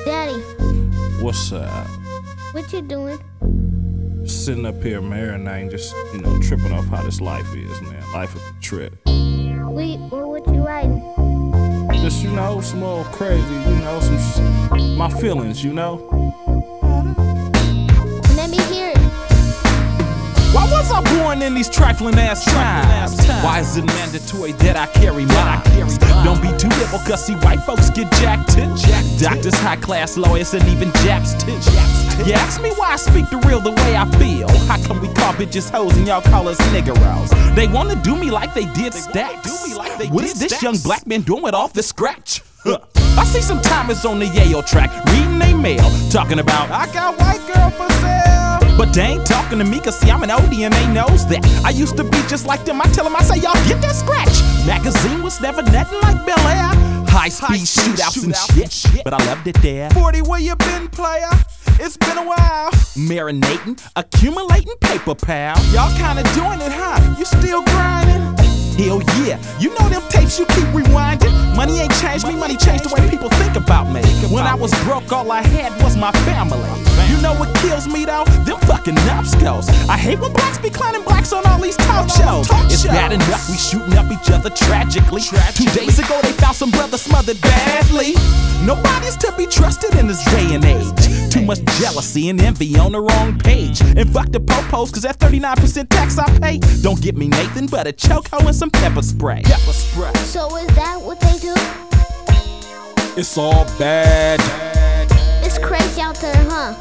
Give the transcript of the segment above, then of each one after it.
Daddy, What's up? what you doing? Sitting up here marinating, just, tripping off how this life is, man. Life is a trip. What you writing? Just, some old crazy, my feelings, Let me hear it. Why was I born in these trifling ass times? Why is it mandatory that I carry mine? Don't be too liberal, cause see white folks get jacked too. Doctors, high class lawyers, and even Japs too. You ask me why I speak the real the way I feel. How come we call bitches hoes and y'all call us niggeros? They wanna do me like they did Stacks. What is this young black man doing with off the scratch? I see some timers on the Yale track reading they mail, talking about I got white girl for sale. But they ain't talking to me, cause see I'm an oldie and they knows that. I used to be just like them. I tell them, I say, y'all get that scratch. Magazine was never nothing like Bel Air. High speed shootouts and shit, but I loved it there. 40, where you been, player? It's been a while. Marinating, accumulating paper, pal. Y'all kinda doing it, huh? You still grinding? Hell yeah, you know them tapes you keep rewinding. Money ain't changed me, money changed the way people think about me. When I was broke, all I had was my family. You know what kills me though? Them fucking numbskulls. I hate when blacks be clowning blacks on all these talk shows. It's bad enough we shooting up each other tragically. 2 days ago they found some brother smothered badly. Nobody's to be trusted in this day and age. Too much jealousy and envy on the wrong page. And fuck the popos, cause that 39% tax I pay don't get me Nathan but a chokehold and some pepper spray. So is that what they do? It's all bad. It's crazy out there, huh?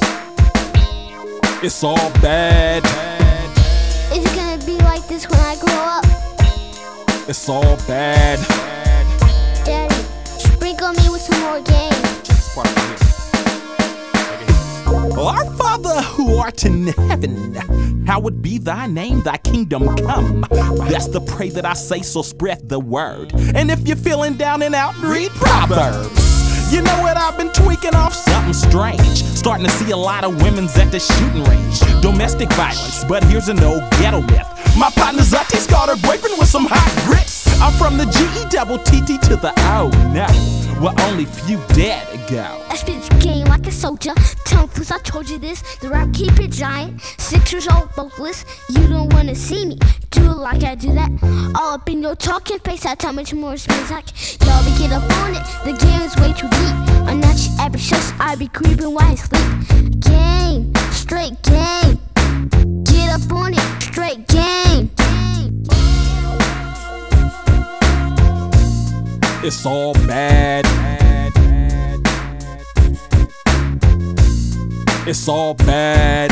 It's all bad. Is it gonna be like this when I grow up? It's all bad. Daddy, sprinkle me with some more game. Our Father who art in heaven, hallowed be thy name, thy kingdom come. That's the prayer that I say, so spread the word. And if you're feeling down and out, read Proverbs. You know what, I've been tweaking off something strange. Starting to see a lot of women's at the shooting range. Domestic violence, but here's an old ghetto myth. My partner's auntie caught her boyfriend with some hot grits. I'm from the G-E-double-T-T to the O, no, where only few dare to go. I spit this game like a soldier. Tell fools I told you this. The rap keep it giant. 6 years old vocalist. You don't wanna see me do it like I do that. All up in your talking face. That's how much more space like. Y'all be get up on it. The game is way too deep. I'm not your average shush. I be creeping while I sleep. Game, straight game. Get up on it, straight game. It's all bad. It's all bad.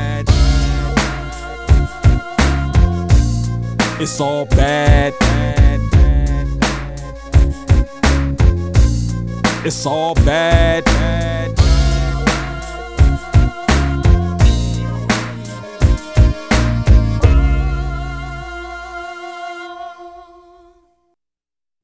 It's all bad. It's all bad.